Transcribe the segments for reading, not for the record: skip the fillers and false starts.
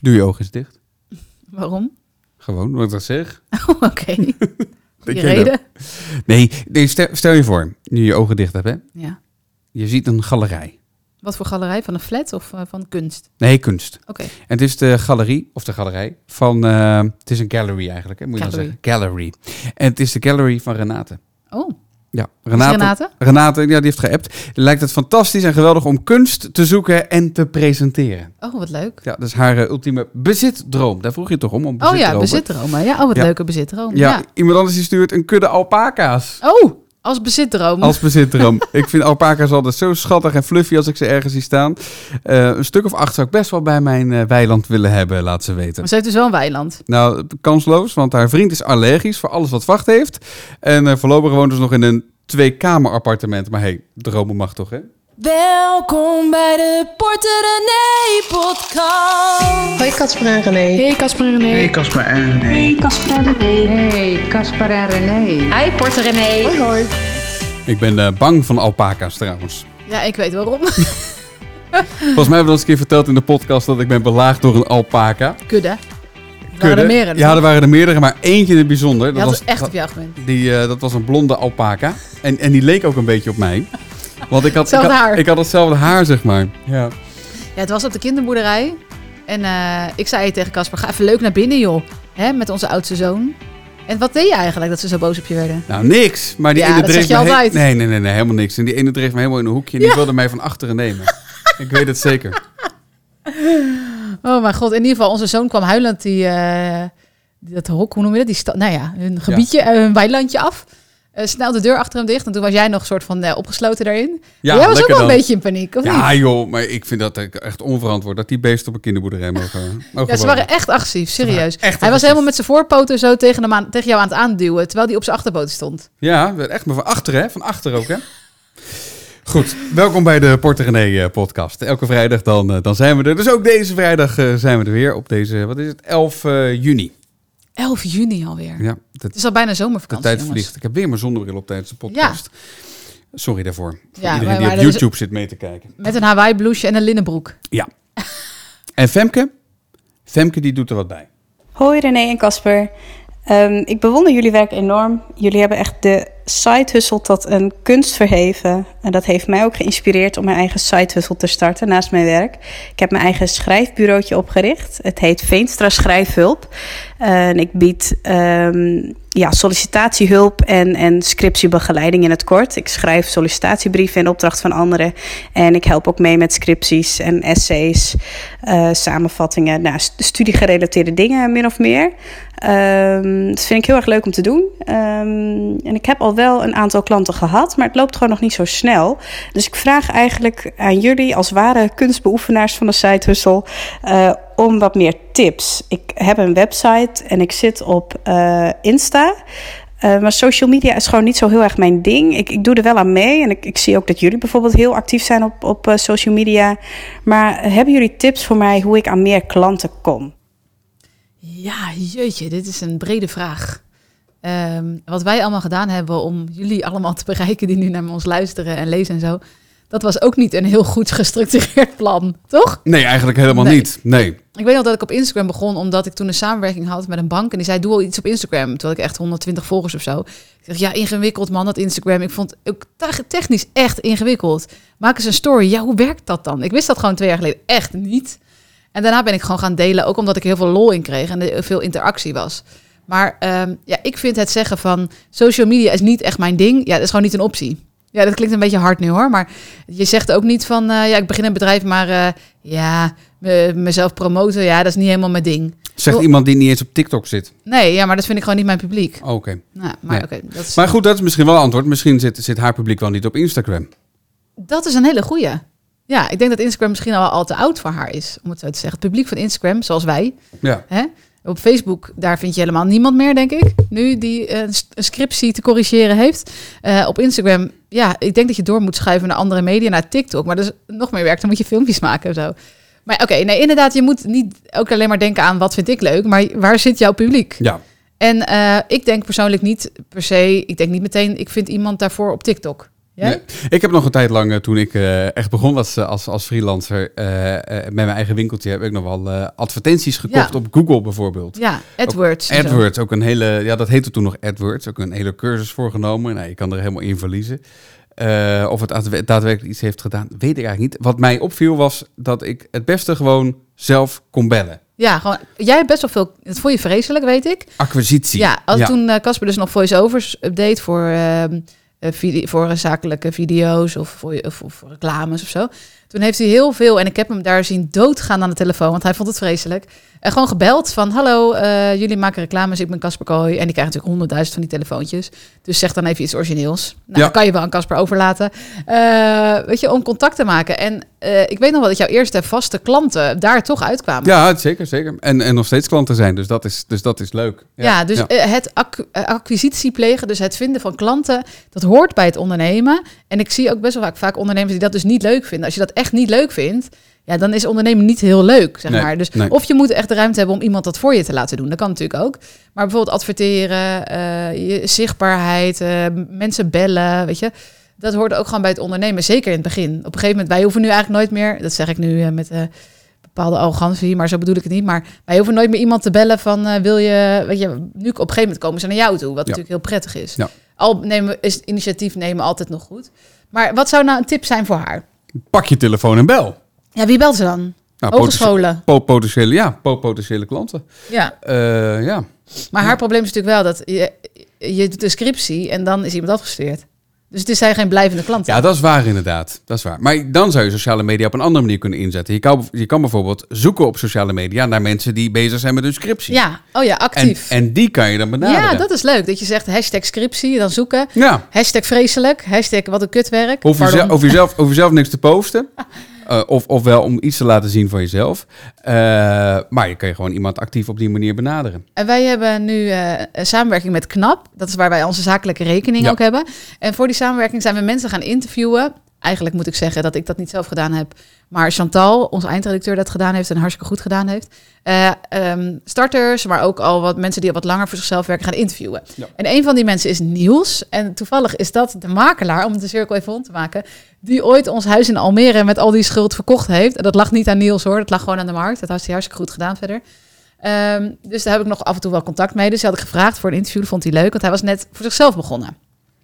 Doe je ogen eens dicht. Waarom? Gewoon, wat ik dat zeg. Oh, oké. Dat Je jij reden? Nee, stel je voor, nu je ogen dicht hebt, hè. Ja. Je ziet een galerij. Wat voor galerij? Van een flat of van kunst? Nee, kunst. Oké. En het is de galerij van... het is een gallery eigenlijk, hè, moet je dan Gallery. zeggen. Gallery. En het is de gallery van Renate. Oh, Ja, Renate? Renate, ja, die heeft geappt. Lijkt het fantastisch en geweldig om kunst te zoeken en te presenteren. Oh, wat leuk. Ja, dat is haar ultieme bezitdroom. Daar vroeg je toch om Oh ja, bezitdromen? bezitdromen. Ja, oh, wat Ja. leuke bezitdroom. Ja, Ja. iemand anders die stuurt een kudde alpaca's. Oh, als bezitdroom. Als bezitdroom. Ik vind alpaca's altijd zo schattig en fluffy als ik ze ergens zie staan. Een stuk of 8 zou ik best wel bij mijn weiland willen hebben, laat ze weten. Maar ze heeft dus wel een weiland. Nou, kansloos, want haar vriend is allergisch voor alles wat vacht heeft. En voorlopig woont ze nog in een 2-kamer appartement. Maar hey, dromen mag toch, hè? Welkom bij de Porter René podcast. Hoi Casper en René. Hey Casper en René. Hey Casper en René. Hey Casper en René. Hey, Casper en René. Hi Porter René. Hoi hoi. Ik ben bang van alpaca's trouwens. Ja, ik weet waarom. Volgens mij hebben we dat eens een keer verteld in de podcast dat ik ben belaagd door een alpaca. Kudde. Er waren er meerdere. Ja, er waren er meerdere, maar eentje in het bijzonder. Je had dus echt op jou gewend. Dat was een blonde alpaca. En die leek ook een beetje op mij. Want ik had hetzelfde haar, zeg maar. Ja. Ja, het was op de kinderboerderij. En ik zei tegen Casper, ga even leuk naar binnen, joh. Hè, met onze oudste zoon. En wat deed je eigenlijk dat ze zo boos op je werden? Nou, niks. Maar die Ja, ene dat dreef zeg je me altijd. Nee, helemaal niks. En die ene dreef me helemaal in een hoekje en die wilde mij van achteren nemen. Ik weet het zeker. Oh mijn god, in ieder geval, onze zoon kwam huilend dat hok, hoe noem je dat? Hun gebiedje, hun weilandje af. Snel de deur achter hem dicht. En toen was jij nog een soort van opgesloten daarin. Ja, jij was ook lekker wel een dan. beetje in paniek, of Ja, niet? joh, maar ik vind dat echt onverantwoord dat die beesten op een kinderboerderij mogen Ja, ze wonen. waren echt agressief, serieus. echt Hij was agressief. helemaal met zijn voorpoten zo tegen jou aan het aanduwen, terwijl hij op zijn achterpoten stond. Ja, echt maar van achter, hè? Van achter ook, hè? Goed, welkom bij de Porter René podcast. Elke vrijdag dan zijn we er. Dus ook deze vrijdag zijn we er weer op deze, 11 juni. 11 juni alweer. Ja, Het is al bijna de zomervakantie, tijd jongens. vliegt. Ik heb weer mijn zonnebril op tijdens de podcast. Sorry daarvoor. Voor Ja, iedereen maar die op dus- YouTube zit mee te kijken. Met een Hawaii blouseje en een linnenbroek. Ja. En Femke? Femke die doet er wat bij. Hoi René en Casper. Ik bewonder jullie werk enorm. Jullie hebben echt de side hustle tot een kunst verheven. En dat heeft mij ook geïnspireerd om mijn eigen side hustle te starten naast mijn werk. Ik heb mijn eigen schrijfbureautje opgericht. Het heet Veenstra Schrijfhulp. En ik bied sollicitatiehulp en scriptiebegeleiding in het kort. Ik schrijf sollicitatiebrieven in opdracht van anderen. En ik help ook mee met scripties en essays, samenvattingen, studiegerelateerde dingen min of meer. Dat vind ik heel erg leuk om te doen. En ik heb al wel een aantal klanten gehad, maar het loopt gewoon nog niet zo snel. Dus ik vraag eigenlijk aan jullie als ware kunstbeoefenaars van de side hustle om wat meer tips. Ik heb een website en ik zit op Insta. Maar social media is gewoon niet zo heel erg mijn ding. Ik doe er wel aan mee. En ik zie ook dat jullie bijvoorbeeld heel actief zijn op social media. Maar hebben jullie tips voor mij hoe ik aan meer klanten kom? Ja, jeetje, dit is een brede vraag. Wat wij allemaal gedaan hebben om jullie allemaal te bereiken die nu naar ons luisteren en lezen en zo. Dat was ook niet een heel goed gestructureerd plan, toch? Nee, eigenlijk helemaal Nee. niet. Nee. Ik weet nog dat ik op Instagram begon, omdat ik toen een samenwerking had met een bank. En die zei, doe al iets op Instagram. Terwijl ik echt 120 volgers of zo. Ik zeg, ja, ingewikkeld man, dat Instagram. Ik vond het ook technisch echt ingewikkeld. Maak eens een story. Ja, hoe werkt dat dan? Ik wist dat gewoon 2 jaar geleden echt niet. En daarna ben ik gewoon gaan delen, ook omdat ik heel veel lol in kreeg en er veel interactie was. Maar ik vind het zeggen van social media is niet echt mijn ding. Ja, dat is gewoon niet een optie. Ja, dat klinkt een beetje hard nu hoor. Maar je zegt ook niet van, ik begin een bedrijf, maar mezelf promoten, ja, dat is niet helemaal mijn ding. Zegt iemand die niet eens op TikTok zit. Nee, ja, maar dat vind ik gewoon niet mijn publiek. Oké. Nou, maar Nee. oké, dat is... Maar goed, dat is misschien wel een antwoord. Misschien zit haar publiek wel niet op Instagram. Dat is een hele goeie. Ja, ik denk dat Instagram misschien al te oud voor haar is, om het zo te zeggen. Het publiek van Instagram, zoals wij. Ja. Hè? Op Facebook, daar vind je helemaal niemand meer, denk ik. Nu die een scriptie te corrigeren heeft. Op Instagram, ja, ik denk dat je door moet schuiven naar andere media, naar TikTok. Maar dat is nog meer werk, dan moet je filmpjes maken of zo. Maar oké, nee, inderdaad, je moet niet ook alleen maar denken aan wat vind ik leuk, maar waar zit jouw publiek? Ja. En ik denk persoonlijk niet per se, ik denk niet meteen, ik vind iemand daarvoor op TikTok. Jij? Nee. Ik heb nog een tijd lang, toen ik echt begon als freelancer, met mijn eigen winkeltje, heb ik nog wel advertenties gekocht op Google bijvoorbeeld. Ja, AdWords. AdWords, ook een hele, dat heette toen nog AdWords, ook een hele cursus voorgenomen. Nou, je kan er helemaal in verliezen. Of het daadwerkelijk iets heeft gedaan, weet ik eigenlijk niet. Wat mij opviel was dat ik het beste gewoon zelf kon bellen. Ja, gewoon, jij hebt best wel veel, dat vond je vreselijk, weet ik. Acquisitie. Ja, toen Casper dus nog voice-overs update voor zakelijke video's of voor reclames of zo. Toen heeft hij heel veel, en ik heb hem daar zien doodgaan aan de telefoon, want hij vond het vreselijk. En gewoon gebeld van, hallo, jullie maken reclames, ik ben Casper Kooi. En die krijgt natuurlijk 100.000 van die telefoontjes. Dus zeg dan even iets origineels. Nou, dat kan je wel aan Casper overlaten. Weet je, om contact te maken. En ik weet nog wel dat jouw eerste vaste klanten daar toch uitkwamen. Ja, zeker. En nog steeds klanten zijn, dus dat is leuk. Het acquisitie plegen, dus het vinden van klanten, dat hoort bij het ondernemen. En ik zie ook best wel vaak ondernemers die dat dus niet leuk vinden. Als je dat echt niet leuk vindt, ja, dan is ondernemen niet heel leuk, zeg maar. Dus of je moet echt de ruimte hebben om iemand dat voor je te laten doen. Dat kan natuurlijk ook. Maar bijvoorbeeld adverteren, je zichtbaarheid, mensen bellen, weet je. Dat hoort ook gewoon bij het ondernemen, zeker in het begin. Op een gegeven moment, wij hoeven nu eigenlijk nooit meer, dat zeg ik nu met bepaalde arrogantie, maar zo bedoel ik het niet. Maar wij hoeven nooit meer iemand te bellen van, wil je, weet je, nu op een gegeven moment komen ze naar jou toe, wat natuurlijk heel prettig is. Ja. Is het initiatief nemen altijd nog goed. Maar wat zou nou een tip zijn voor haar? Pak je telefoon en bel. Ja, wie belt ze dan? Nou, hogescholen? Potentiële klanten. Ja. Ja. Maar haar probleem is natuurlijk wel dat je doet de scriptie en dan is iemand afgestudeerd. Dus het zijn geen blijvende klanten. Ja, dat is waar inderdaad. Dat is waar. Maar dan zou je sociale media op een andere manier kunnen inzetten. Je kan bijvoorbeeld zoeken op sociale media naar mensen die bezig zijn met hun scriptie. Ja, actief. En die kan je dan benaderen. Ja, dat is leuk. Dat je zegt hashtag scriptie, dan zoeken. Ja. Hashtag vreselijk. Hashtag wat een kutwerk. Hoef je zelf niks te posten. Ofwel om iets te laten zien van jezelf. Maar je kan je gewoon iemand actief op die manier benaderen. En wij hebben nu een samenwerking met KNAP. Dat is waar wij onze zakelijke rekening ook hebben. En voor die samenwerking zijn we mensen gaan interviewen. Eigenlijk moet ik zeggen dat ik dat niet zelf gedaan heb. Maar Chantal, onze eindredacteur, dat gedaan heeft en hartstikke goed gedaan heeft. Starters, maar ook al wat mensen die wat langer voor zichzelf werken, gaan interviewen. Ja. En een van die mensen is Niels. En toevallig is dat de makelaar, om de cirkel even rond te maken, die ooit ons huis in Almere met al die schuld verkocht heeft. En dat lag niet aan Niels hoor, dat lag gewoon aan de markt. Dat heeft hij hartstikke goed gedaan verder. Dus daar heb ik nog af en toe wel contact mee. Dus die had ik gevraagd voor een interview, dat vond hij leuk, want hij was net voor zichzelf begonnen.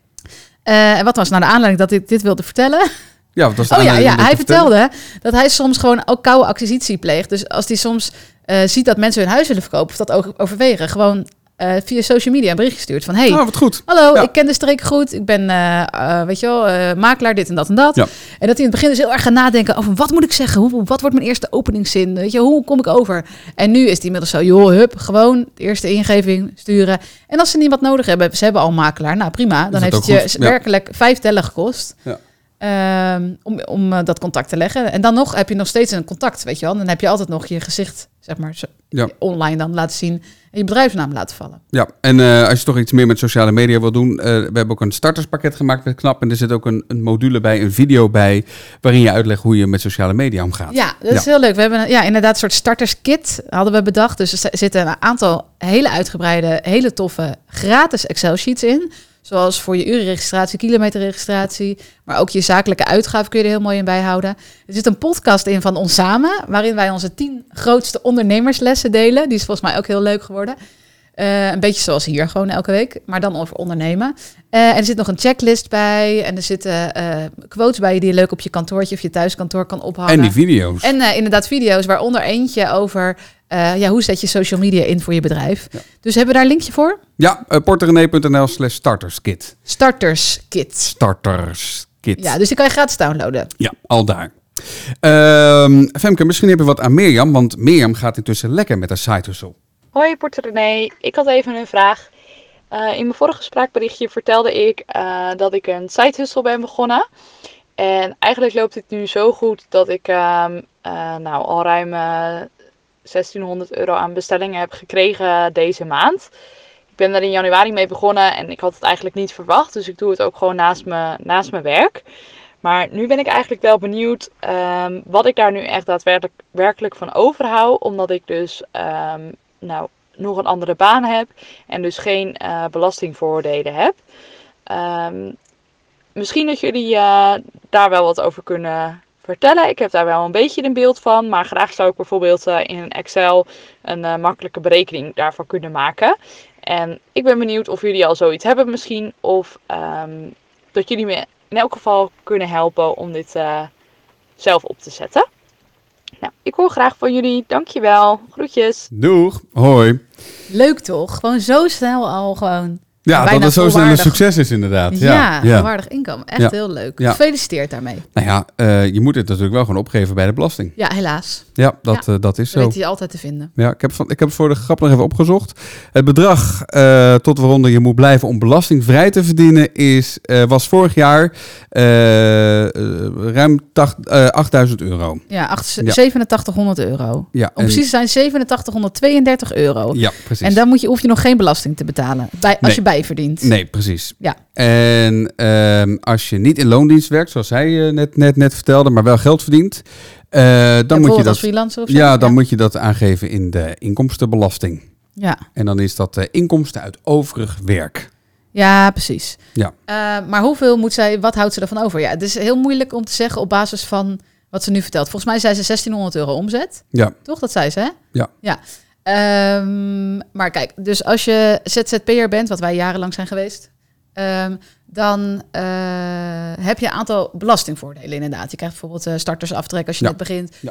En wat was nou de aanleiding dat ik dit wilde vertellen? Ja, wat was de hij vertelde dat hij soms gewoon ook koude acquisitie pleegt. Dus als hij soms ziet dat mensen hun huis willen verkopen, of dat ook overwegen, gewoon via social media een berichtje stuurt van hey, wat goed. Hallo, ik ken de streek goed. Ik ben, makelaar, dit en dat en dat. Ja. En dat hij in het begin dus heel erg gaat nadenken over wat moet ik zeggen? Wat wordt mijn eerste openingszin? Weet je, hoe kom ik over? En nu is hij inmiddels zo, gewoon de eerste ingeving sturen. En als ze niet wat nodig hebben, ze hebben al een makelaar. Nou prima, dan heeft het je werkelijk 5 tellen gekost. Ja. Om dat contact te leggen. En dan nog heb je nog steeds een contact, weet je wel. Dan heb je altijd nog je gezicht, zeg maar, online dan laten zien en je bedrijfsnaam laten vallen. Ja, en als je toch iets meer met sociale media wil doen, we hebben ook een starterspakket gemaakt met KNAP en er zit ook een module bij, een video bij, waarin je uitlegt hoe je met sociale media omgaat. Ja, dat is heel leuk. We hebben inderdaad een soort starterskit hadden we bedacht. Dus er zitten een aantal hele uitgebreide, hele toffe gratis Excel-sheets in. Zoals voor je urenregistratie, kilometerregistratie, maar ook je zakelijke uitgaven kun je er heel mooi in bijhouden. Er zit een podcast in van ons samen, waarin wij onze 10 grootste ondernemerslessen delen. Die is volgens mij ook heel leuk geworden. Een beetje zoals hier, gewoon elke week, maar dan over ondernemen. En er zit nog een checklist bij en er zitten quotes bij die je leuk op je kantoortje of je thuiskantoor kan ophangen. En die video's. En inderdaad video's, waaronder eentje over hoe zet je social media in voor je bedrijf. Ja. Dus hebben we daar een linkje voor? Ja, porterenee.nl/starterskit. Starterskit. Ja, dus die kan je gratis downloaden. Ja, al daar. Femke, misschien heb je wat aan Mirjam, want Mirjam gaat intussen lekker met haar side hustle. Hoi Porterenee, ik had even een vraag. In mijn vorige spraakberichtje vertelde ik dat ik een side hustle ben begonnen. En eigenlijk loopt het nu zo goed dat ik al ruim €1600 aan bestellingen heb gekregen deze maand. Ik ben er in januari mee begonnen en ik had het eigenlijk niet verwacht. Dus ik doe het ook gewoon naast mijn werk. Maar nu ben ik eigenlijk wel benieuwd wat ik daar nu echt daadwerkelijk van overhoud. Omdat ik dus nog een andere baan heb en dus geen belastingvoordelen heb. misschien dat jullie daar wel wat over kunnen vertellen. Ik heb daar wel een beetje een beeld van. Maar graag zou ik bijvoorbeeld in een Excel een makkelijke berekening daarvan kunnen maken. En ik ben benieuwd of jullie al zoiets hebben misschien. Of dat jullie me in elk geval kunnen helpen om dit zelf op te zetten. Nou, ik hoor graag van jullie. Dankjewel. Groetjes. Doeg. Hoi. Leuk toch? Gewoon zo snel al gewoon. Ja, bijna dat het zo snel een volwaardig. succes is inderdaad. Ja, volwaardig inkomen. Echt heel leuk. Ja. Gefeliciteerd daarmee. Nou ja, je moet het natuurlijk wel gewoon opgeven bij de belasting. Ja, helaas. Ja, dat is Dat zo. weet je altijd te vinden. Ja, ik heb het voor de grap nog even opgezocht. Het bedrag tot waaronder je moet blijven om belastingvrij te verdienen was vorig jaar ruim 8.000 euro. Ja, 8700 euro. Ja, Om precies te zijn 8732 euro. Ja, precies. En dan hoef je nog geen belasting te betalen als je bijverdient. Nee, precies. Ja. En als je niet in loondienst werkt, zoals hij net vertelde, maar wel geld verdient, dan moet je dat als freelancer of zo. Ja, dan moet je dat aangeven in de inkomstenbelasting. Ja. En dan is dat inkomsten uit overig werk. Ja, precies. Ja. Maar wat houdt ze ervan over? Ja, het is heel moeilijk om te zeggen op basis van wat ze nu vertelt. Volgens mij zei ze 1600 euro omzet. Ja. Toch? Dat zei ze, hè? Ja. Maar kijk, dus als je ZZP'er bent, wat wij jarenlang zijn geweest, dan heb je een aantal belastingvoordelen inderdaad. Je krijgt bijvoorbeeld startersaftrek als je net begint. Ja.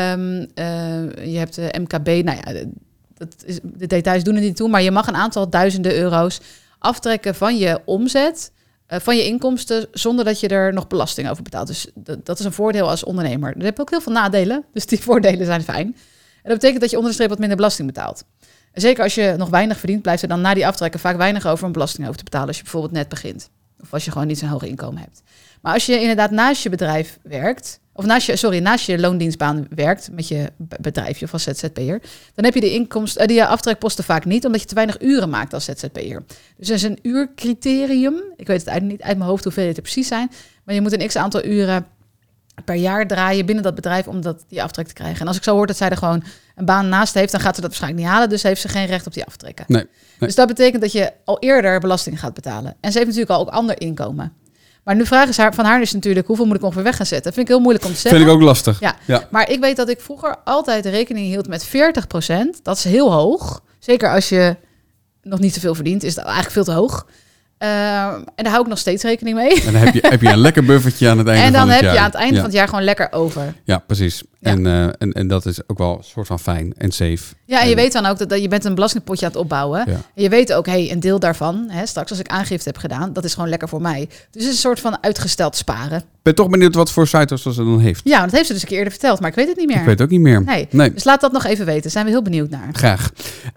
Je hebt MKB, nou ja, de details doen er niet toe, maar je mag een aantal duizenden euro's aftrekken van je omzet, van je inkomsten, zonder dat je er nog belasting over betaalt. Dus dat is een voordeel als ondernemer. Er heb je ook heel veel nadelen, dus die voordelen zijn fijn. En dat betekent dat je onder de streep wat minder belasting betaalt. Zeker als je nog weinig verdient, blijft er dan na die aftrekken vaak weinig over om belasting over te betalen als je bijvoorbeeld net begint. Of als je gewoon niet zo'n hoog inkomen hebt. Maar als je inderdaad naast je bedrijf werkt, of naast je loondienstbaan werkt met je bedrijfje of als ZZP'er, dan heb je die aftrekposten vaak niet, omdat je te weinig uren maakt als ZZP'er. Dus er is een uurcriterium. Ik weet het eigenlijk niet uit mijn hoofd hoeveel het er precies zijn, maar je moet een x-aantal uren per jaar draaien binnen dat bedrijf om die aftrek te krijgen. En als ik zo hoor dat zij er gewoon een baan naast heeft, dan gaat ze dat waarschijnlijk niet halen. Dus heeft ze geen recht op die aftrekken. Nee. Dus dat betekent dat je al eerder belasting gaat betalen. En ze heeft natuurlijk al ook ander inkomen. Maar nu vraag is van haar is natuurlijk, hoeveel moet ik ongeveer weg gaan zetten? Dat vind ik heel moeilijk om te zeggen. Vind ik ook lastig. Ja. Maar ik weet dat ik vroeger altijd rekening hield met 40%. Dat is heel hoog. Zeker als je nog niet zoveel verdient, is dat eigenlijk veel te hoog. En daar hou ik nog steeds rekening mee. En dan heb je een lekker buffertje aan het einde van het jaar. En dan heb je aan het einde van het jaar gewoon lekker over. Ja, precies. Ja. En dat is ook wel een soort van fijn en safe. Ja, en je weet dan ook dat je bent een belastingpotje aan het opbouwen. Ja. En je weet ook, een deel daarvan, straks als ik aangifte heb gedaan, dat is gewoon lekker voor mij. Dus het is een soort van uitgesteld sparen. Ik ben toch benieuwd wat voor site ze dan heeft. Ja, dat heeft ze dus een keer eerder verteld, maar ik weet het niet meer. Ik weet het ook niet meer. Nee. Dus laat dat nog even weten. Daar zijn we heel benieuwd naar. Graag.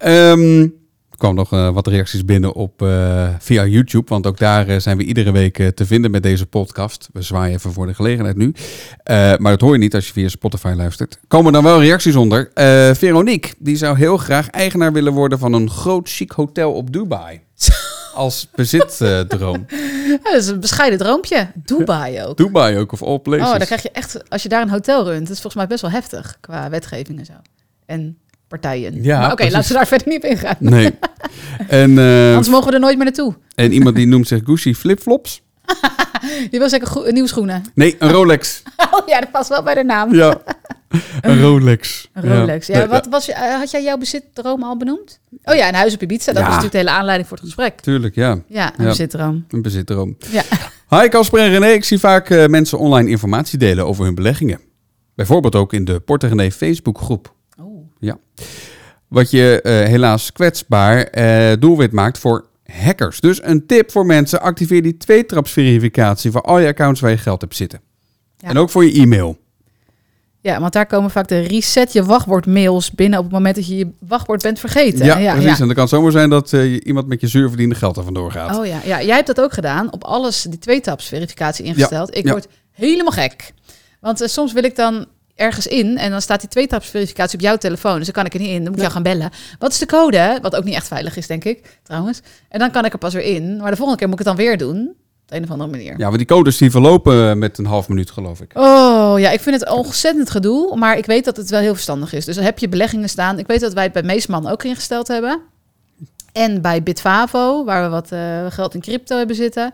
Er kwamen nog wat reacties binnen via YouTube. Want ook daar zijn we iedere week te vinden met deze podcast. We zwaaien even voor de gelegenheid nu. Maar dat hoor je niet als je via Spotify luistert. Komen dan wel reacties onder. Veronique, die zou heel graag eigenaar willen worden van een groot chic hotel op Dubai. Als bezitdroom. Dat is een bescheiden droompje. Dubai ook. Dubai ook, of all places. Oh, dan krijg je echt, als je daar een hotel runt, dat is volgens mij best wel heftig qua wetgeving en zo. En partijen. Ja, Oké, laten we daar verder niet op ingaan. Nee. Anders mogen we er nooit meer naartoe. En iemand die noemt zich Gucci flipflops. Die wil zeker nieuwe schoenen. Nee, een Rolex. Oh ja, dat past wel bij de naam. Ja, een Rolex. Een Rolex. Ja, had jij jouw bezitdroom al benoemd? Oh ja, een huis op Ibiza. Dat was natuurlijk de hele aanleiding voor het gesprek. Tuurlijk, ja. Ja, een bezitdroom. Een bezitdroom. Ja. Hi Casper en René. Ik zie vaak mensen online informatie delen over hun beleggingen. Bijvoorbeeld ook in de Porter René Facebookgroep. Oh. Ja. Wat je helaas kwetsbaar doelwit maakt voor hackers. Dus een tip voor mensen. Activeer die 2-trapsverificatie voor al je accounts waar je geld hebt zitten. Ja. En ook voor je e-mail. Ja, want daar komen vaak de reset je wachtwoord mails binnen op het moment dat je je wachtwoord bent vergeten. Ja, precies. Ja. En dat kan zomaar zijn dat iemand met je zuurverdiende geld er vandoor gaat. Oh ja, jij hebt dat ook gedaan. Op alles die 2-trapsverificatie ingesteld. Ja. Ik word helemaal gek. Want soms wil ik dan ergens in en dan staat die 2-trapsverificatie op jouw telefoon. Dus dan kan ik er niet in. Dan moet ik jou gaan bellen. Wat is de code? Wat ook niet echt veilig is, denk ik, trouwens. En dan kan ik er pas weer in. Maar de volgende keer moet ik het dan weer doen. Op de een of andere manier. Ja, want die codes die verlopen met een half minuut, geloof ik. Oh ja, ik vind het ontzettend gedoe. Maar ik weet dat het wel heel verstandig is. Dus dan heb je beleggingen staan. Ik weet dat wij het bij Meesman ook ingesteld hebben. En bij Bitfavo, waar we wat geld in crypto hebben zitten. Ja.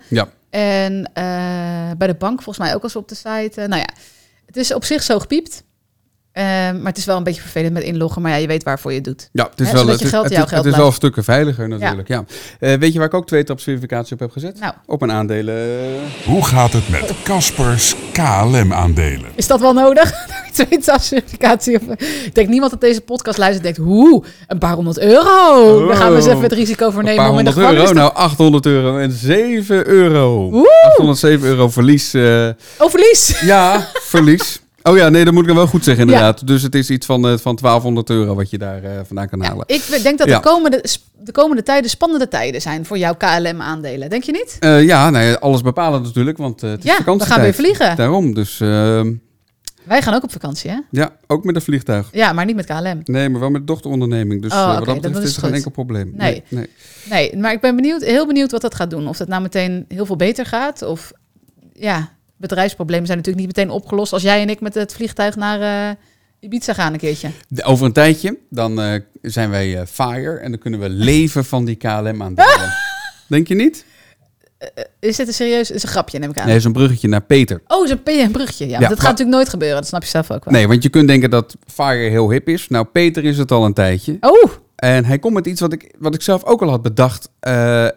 En bij de bank volgens mij ook als op de site. Nou ja, het is op zich zo gepiept. Maar het is wel een beetje vervelend met inloggen. Maar ja, je weet waarvoor je het doet. Ja, het is, het is wel stukken veiliger natuurlijk. Ja. Weet je waar ik ook 2-stapsverificatie op heb gezet? Nou. Op mijn aandelen. Hoe gaat het met Caspers KLM-aandelen? Is dat wel nodig? 2-stapsverificatie? Ik denk niemand dat deze podcast luistert en denkt... een paar €100. Dan gaan we eens even het risico voor nemen. Een paar €100. Nou, €800 en €7. Woe! €807 verlies. Verlies? Ja, verlies. Oh ja, nee, dat moet ik wel goed zeggen inderdaad. Ja. Dus het is iets van €1200 wat je daar vandaan kan halen. Ik denk dat de komende tijden spannende tijden zijn voor jouw KLM-aandelen. Denk je niet? Alles bepalen natuurlijk, want het is vakantietijd. We gaan weer vliegen. Daarom, dus... Wij gaan ook op vakantie, hè? Ja, ook met een vliegtuig. Ja, maar niet met KLM. Nee, maar wel met de dochteronderneming. Dus wat dat betreft is geen enkel probleem. Nee, maar ik ben heel benieuwd wat dat gaat doen. Of dat nou meteen heel veel beter gaat. Of bedrijfsproblemen zijn natuurlijk niet meteen opgelost als jij en ik met het vliegtuig naar Ibiza gaan een keertje. Over een tijdje, dan zijn wij FIRE en dan kunnen we leven van die KLM-aandelen. Denk je niet? Is dit is een grapje, neem ik aan? Nee, zo'n bruggetje naar Peter. Oh, zo'n bruggetje, ja. Dat gaat natuurlijk nooit gebeuren, dat snap je zelf ook wel. Nee, want je kunt denken dat FIRE heel hip is. Nou, Peter is het al een tijdje. Oh! En hij komt met iets wat ik zelf ook al had bedacht. Hij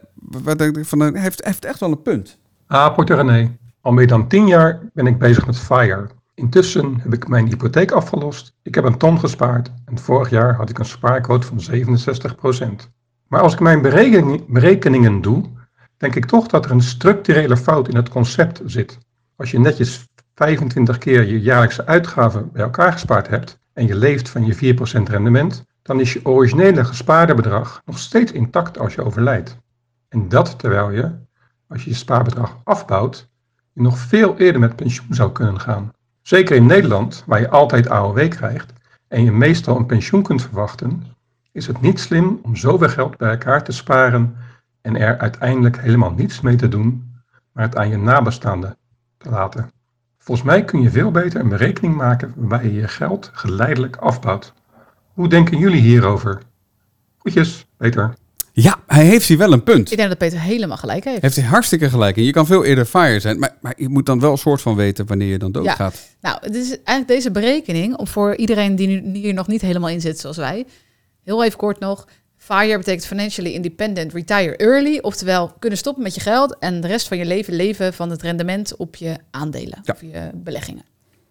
heeft echt wel een punt. Porter René. Al meer dan 10 jaar ben ik bezig met FIRE. Intussen heb ik mijn hypotheek afgelost. Ik heb een ton gespaard. En vorig jaar had ik een spaarquote van 67%. Maar als ik mijn berekeningen doe, denk ik toch dat er een structurele fout in het concept zit. Als je netjes 25 keer je jaarlijkse uitgaven bij elkaar gespaard hebt en je leeft van je 4% rendement, dan is je originele gespaarde bedrag nog steeds intact als je overlijdt. En dat terwijl je, als je je spaarbedrag afbouwt, je nog veel eerder met pensioen zou kunnen gaan. Zeker in Nederland, waar je altijd AOW krijgt en je meestal een pensioen kunt verwachten, is het niet slim om zoveel geld bij elkaar te sparen en er uiteindelijk helemaal niets mee te doen, maar het aan je nabestaanden te laten. Volgens mij kun je veel beter een berekening maken waarbij je je geld geleidelijk afbouwt. Hoe denken jullie hierover? Groetjes, Peter. Ja, hij heeft hier wel een punt. Ik denk dat Peter helemaal gelijk heeft. Heeft hij hartstikke gelijk. En je kan veel eerder FIRE zijn, maar je moet dan wel een soort van weten wanneer je dan doodgaat. Ja. Nou, het is eigenlijk deze berekening, voor iedereen die nu hier nog niet helemaal in zit zoals wij. Heel even kort nog. FIRE betekent Financially Independent Retire Early. Oftewel kunnen stoppen met je geld en de rest van je leven van het rendement op je aandelen. Of je beleggingen.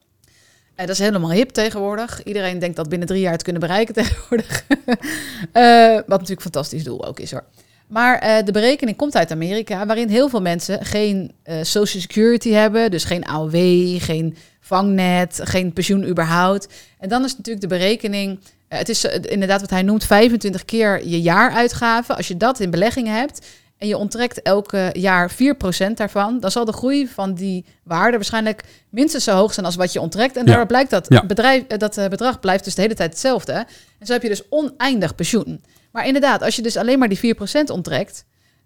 Dat is helemaal hip tegenwoordig. Iedereen denkt dat binnen 3 jaar te kunnen bereiken tegenwoordig. Wat natuurlijk een fantastisch doel ook is hoor. Maar de berekening komt uit Amerika, waarin heel veel mensen geen Social Security hebben. Dus geen AOW, geen vangnet, geen pensioen überhaupt. En dan is natuurlijk de berekening... het is inderdaad wat hij noemt 25 keer je jaaruitgaven. Als je dat in beleggingen hebt en je onttrekt elke jaar 4% daarvan, dan zal de groei van die waarde waarschijnlijk minstens zo hoog zijn als wat je onttrekt. En daardoor blijkt dat bedrag blijft dus de hele tijd hetzelfde. En zo heb je dus oneindig pensioen. Maar inderdaad, als je dus alleen maar die 4% onttrekt,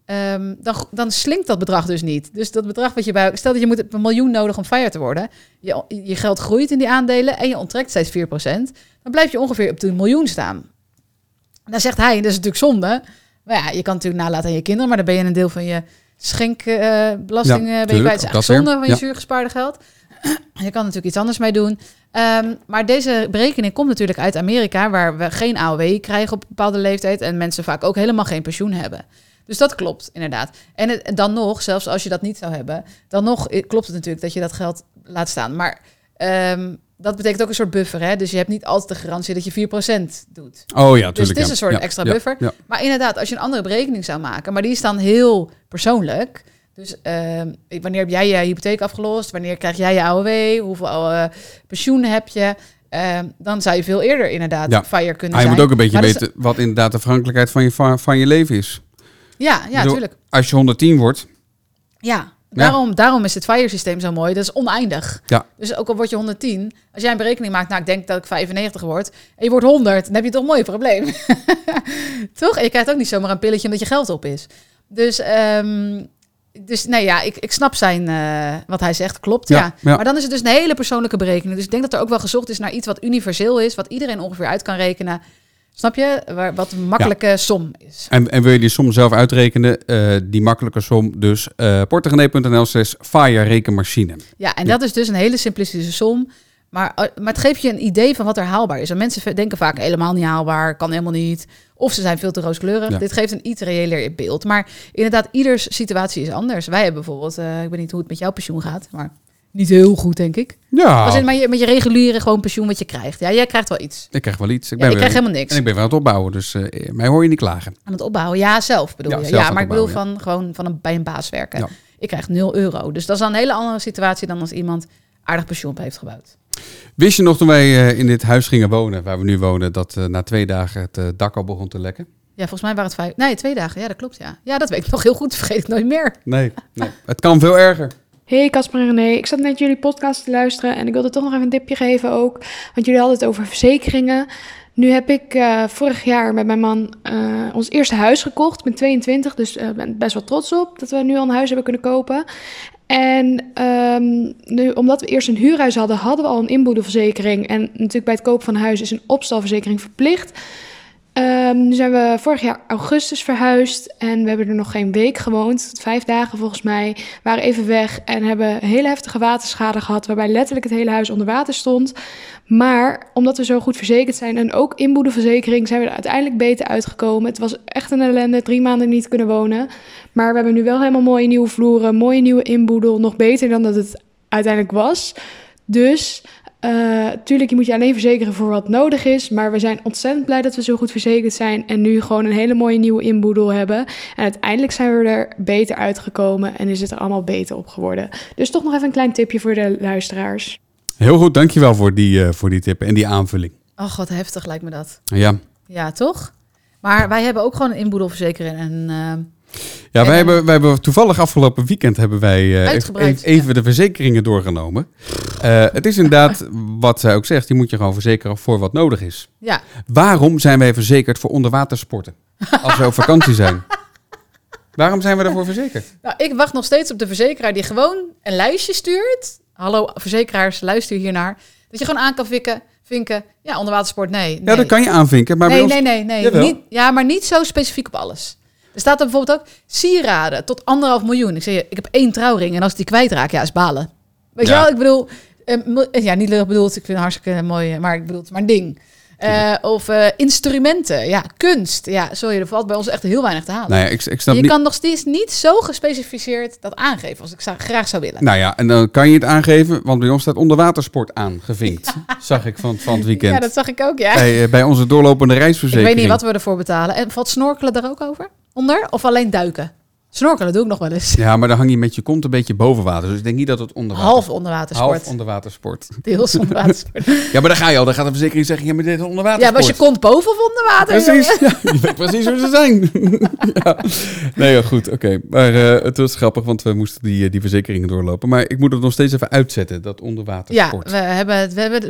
dan slinkt dat bedrag dus niet. Dus dat bedrag wat je stel dat je moet $1 miljoen nodig om FIRE te worden. Je geld groeit in die aandelen en je onttrekt steeds 4%. Dan blijf je ongeveer op $1 miljoen staan. Dan zegt hij, dat is natuurlijk zonde. Maar ja, je kan natuurlijk nalaten aan je kinderen, maar dan ben je een deel van je schenkbelasting ben je kwijt. Het is eigenlijk zonde van je zuurgespaarde geld. Je kan natuurlijk iets anders mee doen. Maar deze berekening komt natuurlijk uit Amerika, waar we geen AOW krijgen op een bepaalde leeftijd en mensen vaak ook helemaal geen pensioen hebben. Dus dat klopt, inderdaad. En dan nog, zelfs als je dat niet zou hebben, dan nog klopt het natuurlijk dat je dat geld laat staan. Maar dat betekent ook een soort buffer, hè? Dus je hebt niet altijd de garantie dat je 4% doet. Oh ja, tuurlijk. Dus het is een soort extra buffer. Ja. Maar inderdaad, als je een andere berekening zou maken, maar die is dan heel persoonlijk. Dus wanneer heb jij je hypotheek afgelost? Wanneer krijg jij je AOW? Hoeveel pensioen heb je? Dan zou je veel eerder inderdaad FIRE kunnen zijn. Je moet ook een beetje weten wat inderdaad de afhankelijkheid van je leven is. Ja, tuurlijk. Als je 110 wordt... Ja. Daarom is het FIRE-systeem zo mooi. Dat is oneindig. Ja. Dus ook al word je 110, als jij een berekening maakt, ik denk dat ik 95 word, en je wordt 100, dan heb je toch een mooi probleem. Toch? En je krijgt ook niet zomaar een pilletje omdat je geld op is. Dus ik snap wat hij zegt, klopt. Ja. Maar dan is het dus een hele persoonlijke berekening. Dus ik denk dat er ook wel gezocht is naar iets wat universeel is, wat iedereen ongeveer uit kan rekenen. Snap je? Wat een makkelijke som is. En wil je die som zelf uitrekenen? Die makkelijke som dus portegenee.nl/FIRE rekenmachine. Ja, en dat is dus een hele simplistische som. Maar het geeft je een idee van wat er haalbaar is. En mensen denken vaak helemaal niet haalbaar, kan helemaal niet. Of ze zijn veel te rooskleurig. Ja. Dit geeft een iets reëler beeld. Maar inderdaad, ieders situatie is anders. Wij hebben bijvoorbeeld, ik weet niet hoe het met jouw pensioen gaat, maar niet heel goed, denk ik. Ja. Als in met je reguliere gewoon pensioen wat je krijgt. Ja, jij krijgt wel iets. Ik krijg wel iets. Ik krijg helemaal niks. En ik ben weer aan het opbouwen, dus mij hoor je niet klagen. Aan het opbouwen? Ja, zelf bedoel je. Ja, maar ik bedoel bij een baas werken. Ja. Ik krijg €0. Dus dat is dan een hele andere situatie dan als iemand aardig pensioen op heeft gebouwd. Wist je nog toen wij in dit huis gingen wonen, waar we nu wonen, dat na 2 dagen het dak al begon te lekken? Ja, volgens mij waren het 2 dagen. Ja, dat klopt, ja. Ja, dat weet ik nog heel goed. Vergeet ik nooit meer. Nee. Het kan veel erger. Hey Casper en René, ik zat net jullie podcast te luisteren en ik wilde toch nog even een tipje geven ook. Want jullie hadden het over verzekeringen. Nu heb ik vorig jaar met mijn man ons eerste huis gekocht. Ik ben 22, dus ben best wel trots op dat we nu al een huis hebben kunnen kopen. En nu, omdat we eerst een huurhuis hadden we al een inboedelverzekering. En natuurlijk bij het kopen van een huis is een opstalverzekering verplicht. Nu zijn we vorig jaar augustus verhuisd en we hebben er nog geen week gewoond. 5 dagen volgens mij, waren even weg en hebben hele heftige waterschade gehad, waarbij letterlijk het hele huis onder water stond. Maar omdat we zo goed verzekerd zijn en ook inboedelverzekering, zijn we er uiteindelijk beter uitgekomen. Het was echt een ellende, 3 maanden niet kunnen wonen. Maar we hebben nu wel helemaal mooie nieuwe vloeren, mooie nieuwe inboedel, nog beter dan dat het uiteindelijk was. Dus tuurlijk, je moet je alleen verzekeren voor wat nodig is. Maar we zijn ontzettend blij dat we zo goed verzekerd zijn. En nu gewoon een hele mooie nieuwe inboedel hebben. En uiteindelijk zijn we er beter uitgekomen. En is het er allemaal beter op geworden. Dus toch nog even een klein tipje voor de luisteraars. Heel goed, dankjewel voor die tip en die aanvulling. Ach, wat heftig lijkt me dat. Ja. Ja, toch? Maar wij hebben ook gewoon een inboedelverzekering. En ja, wij hebben toevallig afgelopen weekend hebben wij even de verzekeringen doorgenomen. Het is inderdaad, wat zij ook zegt, je moet je gewoon verzekeren voor wat nodig is. Ja. Waarom zijn wij verzekerd voor onderwatersporten? Als we op vakantie zijn. Waarom zijn we daarvoor verzekerd? Nou, ik wacht nog steeds op de verzekeraar die gewoon een lijstje stuurt. Hallo verzekeraars, luister hiernaar. Dat je gewoon aan kan vinken. Ja, onderwatersport, nee. Ja, dat kan je aanvinken. Maar nee. Niet, ja, maar niet zo specifiek op alles. Er staat er bijvoorbeeld ook sieraden tot 1,5 miljoen. Ik zeg je, ik heb 1 trouwring en als ik die kwijtraak, ja, is balen. Weet je wel, ik bedoel, niet lullig bedoeld, ik vind het hartstikke mooi, maar ik bedoel, het is maar een ding. Of instrumenten, ja, kunst. Ja, sorry, er valt bij ons echt heel weinig te halen. Nou ja, ik snap je kan nog steeds niet zo gespecificeerd dat aangeven als ik graag zou willen. Nou ja, en dan kan je het aangeven, want bij ons staat onderwatersport aangevinkt. Ja. Zag ik van het weekend. Ja, dat zag ik ook, ja. Bij onze doorlopende reisverzekering. Ik weet niet wat we ervoor betalen. En valt snorkelen daar ook over? Onder? Of alleen duiken? Snorkelen doe ik nog wel eens. Ja, maar dan hang je met je kont een beetje boven water. Dus ik denk niet dat het half onderwatersport. Half onderwatersport. Deels onderwatersport. Ja, maar dan ga je al. Dan gaat de verzekering zeggen, ja, maar dit is onderwatersport. Ja, maar als je kont boven of onder water. Precies. Ja, je weet precies hoe ze zijn. Ja. Nee, goed. Oké. Maar het was grappig, want we moesten die verzekeringen doorlopen. Maar ik moet het nog steeds even uitzetten, dat onderwatersport. Ja, we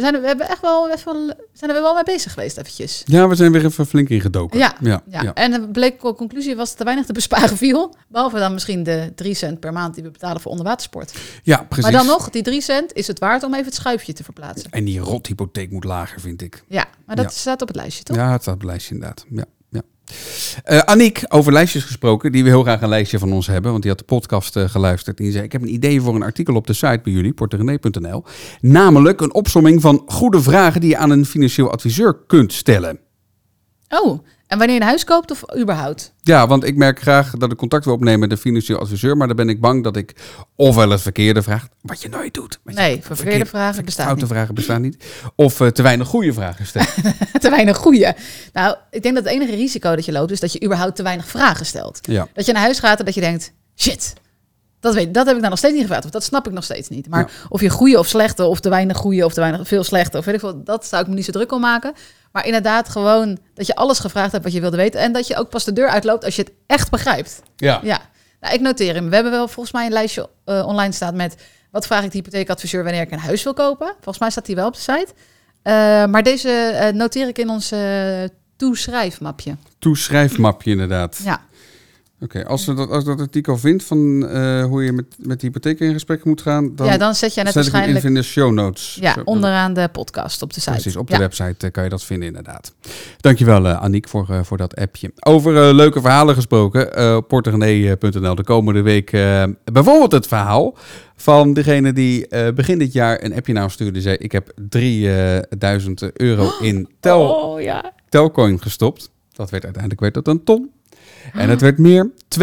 zijn er wel mee bezig geweest eventjes. Ja, we zijn weer even flink ingedoken. Ja. En de conclusie was dat te weinig te besparen viel. Behalve dan misschien de 3 cent per maand die we betalen voor onderwatersport. Ja, precies. Maar dan nog, die 3 cent is het waard om even het schuifje te verplaatsen. En die rothypotheek moet lager, vind ik. Ja, maar dat staat op het lijstje, toch? Ja, het staat op het lijstje inderdaad. Ja. Aniek, over lijstjes gesproken, die we heel graag een lijstje van ons hebben. Want die had de podcast geluisterd. En die zei, ik heb een idee voor een artikel op de site bij jullie, portegenee.nl. Namelijk een opsomming van goede vragen die je aan een financieel adviseur kunt stellen. Oh, en wanneer je een huis koopt of überhaupt? Ja, want ik merk graag dat ik contact wil opnemen met de financieel adviseur. Maar dan ben ik bang dat ik ofwel het verkeerde vraag, wat je nooit doet. Verkeerde vragen bestaan foute niet. Vragen bestaan niet. Of te weinig goede vragen stellen. Te weinig goede. Nou, ik denk dat het enige risico dat je loopt is dat je überhaupt te weinig vragen stelt. Ja. Dat je naar huis gaat en dat je denkt, shit, dat heb ik nou nog steeds niet gevraagd. Of dat snap ik nog steeds niet. Maar of je goede of slechte, of te weinig goede of te weinig veel slechte, of weet ik veel, dat zou ik me niet zo druk om maken. Maar inderdaad gewoon dat je alles gevraagd hebt wat je wilde weten. En dat je ook pas de deur uitloopt als je het echt begrijpt. Ja. Nou, ik noteer hem. We hebben wel volgens mij een lijstje online staan met wat vraag ik de hypotheekadviseur wanneer ik een huis wil kopen. Volgens mij staat die wel op de site. Maar deze noteer ik in ons toeschrijfmapje. Toeschrijfmapje inderdaad. Ja. Oké, als dat artikel vindt van hoe je met de hypotheek in gesprek moet gaan... Dan zet jij net zet ik hem waarschijnlijk... in de show notes. Ja, onderaan de podcast op de site. Precies, op de website kan je dat vinden inderdaad. Dankjewel Aniek voor dat appje. Over leuke verhalen gesproken, porterenee.nl de komende week bijvoorbeeld het verhaal van degene die begin dit jaar een appje naar ons stuurde. Zei, ik heb €3.000 in Telcoin gestopt. Uiteindelijk werd dat een ton. En het werd meer. €240.000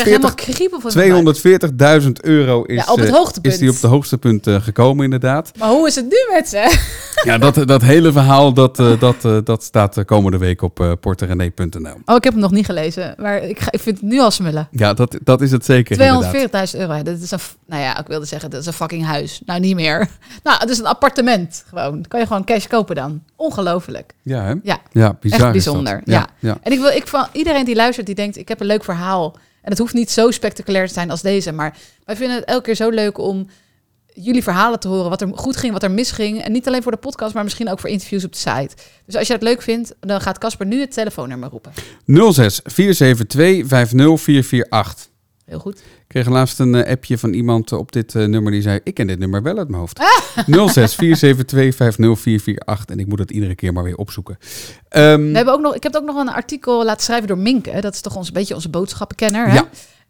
is op het hoogtepunt. Is die op het hoogste punt gekomen inderdaad. Maar hoe is het nu met ze? Ja, dat hele verhaal dat staat komende week op porterenee.nl. Oh, ik heb hem nog niet gelezen, maar ik vind het nu al smullen. Ja, dat is het zeker €240.000. Dat is ik wilde zeggen, dat is een fucking huis. Nou, niet meer. Nou, het is een appartement gewoon. Kan je gewoon cash kopen dan. Ongelooflijk. Ja, hè? Ja, bizar. echt bijzonder. Ja. En ik van iedereen die luistert, die denkt, ik heb een leuk verhaal. En het hoeft niet zo spectaculair te zijn als deze, maar wij vinden het elke keer zo leuk om jullie verhalen te horen, wat er goed ging, wat er misging. En niet alleen voor de podcast, maar misschien ook voor interviews op de site. Dus als je het leuk vindt, dan gaat Casper nu het telefoonnummer roepen. 06 472 50448. Heel goed. Ik kreeg laatst een appje van iemand op dit nummer die zei, ik ken dit nummer wel uit mijn hoofd. 06 472 50448 en ik moet het iedere keer maar weer opzoeken. Ik heb ook nog een artikel laten schrijven door Minke. Dat is toch een beetje onze boodschappenkenner. Hè?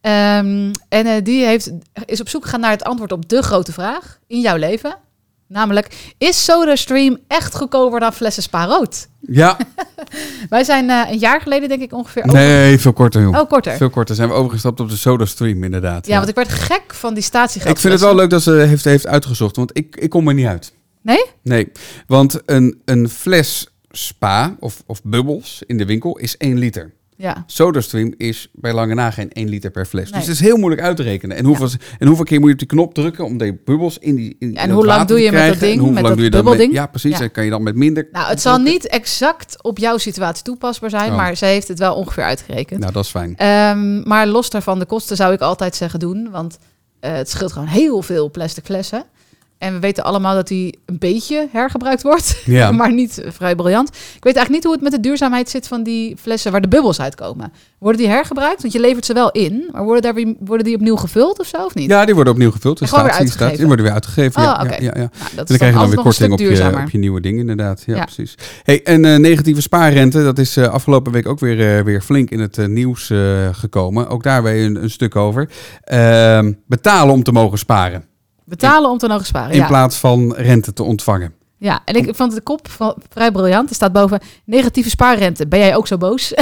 Ja. Die is op zoek gegaan naar het antwoord op de grote vraag in jouw leven. Namelijk, is SodaStream echt goedkoper dan flessen Spa Rood? Ja. Wij zijn een jaar geleden, denk ik ongeveer... Nee, veel korter, joh. Oh, korter. Veel korter. Zijn we overgestapt op de SodaStream, inderdaad. Ja, want ik werd gek van die statiegeld. Ik vind het wel leuk dat ze heeft uitgezocht, want ik kom er niet uit. Nee? Nee, want een fles Spa of bubbels in de winkel is 1 liter. Ja. SodaStream is bij lange na geen 1 liter per fles. Nee. Dus het is heel moeilijk uit te rekenen. En hoeveel keer moet je op die knop drukken om die bubbels in en hoe lang doe je met dat ding? Met dat bubbelding? Ja, precies. Dan kan je dan met minder... Nou, het zal niet exact op jouw situatie toepasbaar zijn, maar zij heeft het wel ongeveer uitgerekend. Nou, dat is fijn. Maar los daarvan, de kosten zou ik altijd zeggen doen, want het scheelt gewoon heel veel plastic flessen. En we weten allemaal dat die een beetje hergebruikt wordt, maar niet vrij briljant. Ik weet eigenlijk niet hoe het met de duurzaamheid zit van die flessen waar de bubbels uitkomen. Worden die hergebruikt? Want je levert ze wel in, maar worden die opnieuw gevuld of zo, of niet? Ja, die worden opnieuw gevuld. Die worden weer uitgegeven. Oh, oké. Ja. Nou, dan krijg je dan weer korting op je nieuwe ding, inderdaad. Ja, precies. Hey, en negatieve spaarrente, dat is afgelopen week ook weer flink in het nieuws gekomen. Ook daar weer een stuk over. Betalen om te mogen sparen. Betalen om te mogen sparen, in plaats van rente te ontvangen. Ja, en ik vond de kop vrij briljant. Er staat boven, negatieve spaarrente. Ben jij ook zo boos?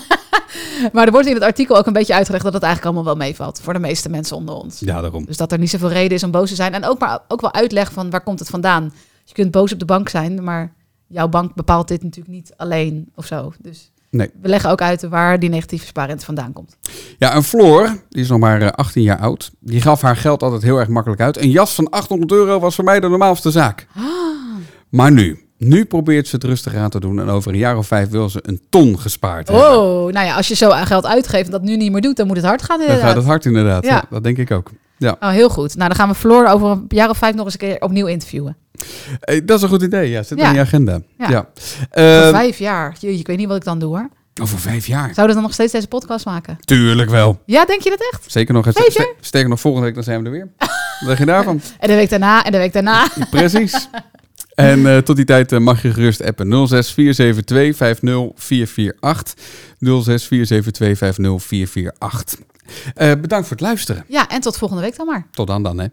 Maar er wordt in het artikel ook een beetje uitgelegd dat het eigenlijk allemaal wel meevalt. Voor de meeste mensen onder ons. Ja, daarom. Dus dat er niet zoveel reden is om boos te zijn. En ook wel uitleg van waar komt het vandaan. Je kunt boos op de bank zijn, maar jouw bank bepaalt dit natuurlijk niet alleen of zo. Dus we leggen ook uit waar die negatieve spaarrente vandaan komt. Ja, een Floor, die is nog maar 18 jaar oud. Die gaf haar geld altijd heel erg makkelijk uit. Een jas van €800 was voor mij de normaalste zaak. Maar nu probeert ze het rustig aan te doen. En over een jaar of 5 wil ze een ton gespaard hebben. Oh, nou ja, als je zo aan geld uitgeeft en dat nu niet meer doet, dan moet het hard gaan inderdaad. Dan gaat het hard inderdaad, ja, dat denk ik ook. Ja. Oh, heel goed. Nou, dan gaan we Floor over een jaar of 5 nog eens een keer opnieuw interviewen. Dat is een goed idee, ja. Zet in je agenda. Ja. Voor 5 jaar. Ik weet niet wat ik dan doe, hoor. Over 5 jaar? Zouden we dan nog steeds deze podcast maken? Tuurlijk wel. Ja, denk je dat echt? Zeker nog. Sterker nog, volgende week dan zijn we er weer. Wat denk je daarvan? En de week daarna, en de week daarna. Precies. En tot die tijd mag je gerust appen. 06 472 50448. 06 472 50448. Bedankt voor het luisteren. Ja, en tot volgende week dan maar. Tot dan, hè.